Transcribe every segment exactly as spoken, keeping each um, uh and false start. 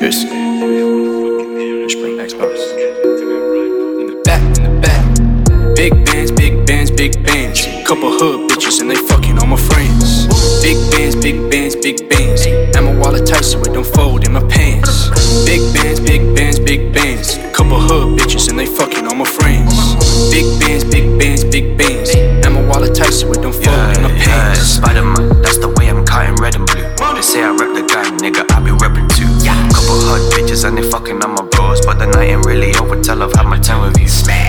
Skirts. Let's bring Xbox. In the back, in the back. Big bands, big bands, big bands. Couple hood bitches and they fucking all my friends. Big bands, big bands, big bands. And my wallet tight so it don't fold in my pants. Big bands, big bands, big bands. Couple hood bitches and they fucking all my friends. Big bands, big bands, big bands. And my wallet tight so it don't fold yeah, in my yeah, pants. Spider-Man, that's the way I'm cutting red and blue. They say I rep the gang, nigga, I be reppin' too. Couple hot bitches and they fucking on my bros, but the night ain't really over till I've had my time with you.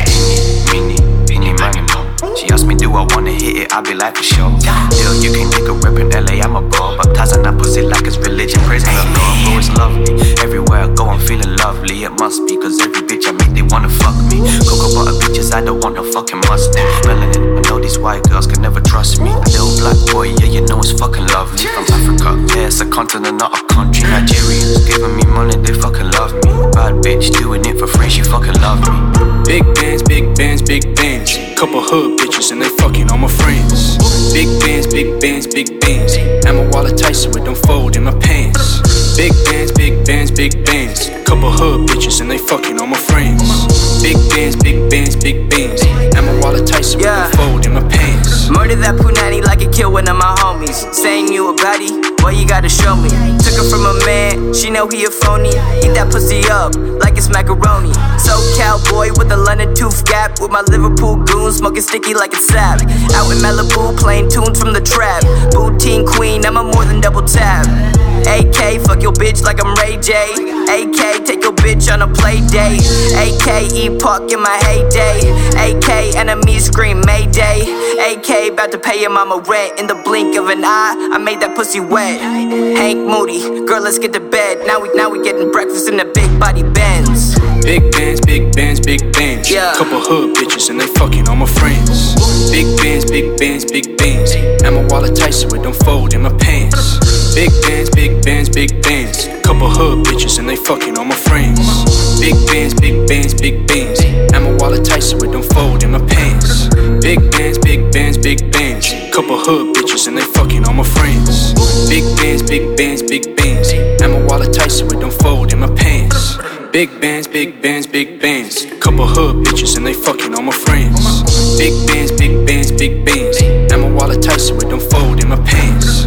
Mini, mini, mini, she asked me do I wanna hit it, I be like for sure. Deal, you can nigga reppin' L A, I'm a bro. Baptizing that pussy like it's religion, praising the Lord, bro, it's lovely. Everywhere I go I'm feeling lovely, it must be, cause every bitch I meet they wanna fuck me. Cocoa butter bitches, I don't want no fucking mustard. Melanin, I know these white girls can never trust me. Little black boy, yeah, you know it's fucking lovely. From Africa, yeah, it's a continent, not a country. Nigerians giving me money, they fucking love me. Bad bitch doing it for free, she fucking love me. Big bands, big bands, big bands. Couple hood bitches and they fucking all my friends. Big bands, big bands, big bands. And my wallet tight so it don't fold in my pants. Big bands, big bands, big bands. Couple hood bitches and they fucking all my friends. Big bands, big bands, big bands. And my wallet tight so yeah. it don't fold in my pants. Murder that punani like it killed one of my homies. Saying you a baddie, boy you gotta show me. Took her from a man, she know he a phony. Eat that pussy up like it's macaroni. So cowboy with a London tooth gap. With my Liverpool goons smoking sticky like it's sap. Out in Malibu playing tunes from the trap. Bootine queen, I'm a more than double tap. A K, fuck your bitch like I'm Ray J. A K, take your bitch on a play date. A K, epoch in my heyday. A K, enemies scream Mayday. A K, about to pay your mama rent. In the blink of an eye, I made that pussy wet. Hank Moody, girl, let's get to bed. Now we, now we getting breakfast in the big body Benz. Big bands, big bands, big bands. Yeah. Couple hood bitches and they fucking all my friends. Big bands, big bands, big bands. And my wallet tight so it don't fold in my pants. Big bands, big bands, big bands. Couple hood bitches and they fucking all my friends. Big bands, big bands, big bands. And my wallet tight so it don't fold in my pants. Big bands, big bands, big bands. Couple hood bitches and they fucking all my friends. Big bands, big bands, big bands. And my wallet tight so it don't fold in my pants. Big bands, big bands, big bands. Couple hood bitches and they fucking all my friends. Big bands, big bands, big bands. And my wallet tight so it don't fold in my pants.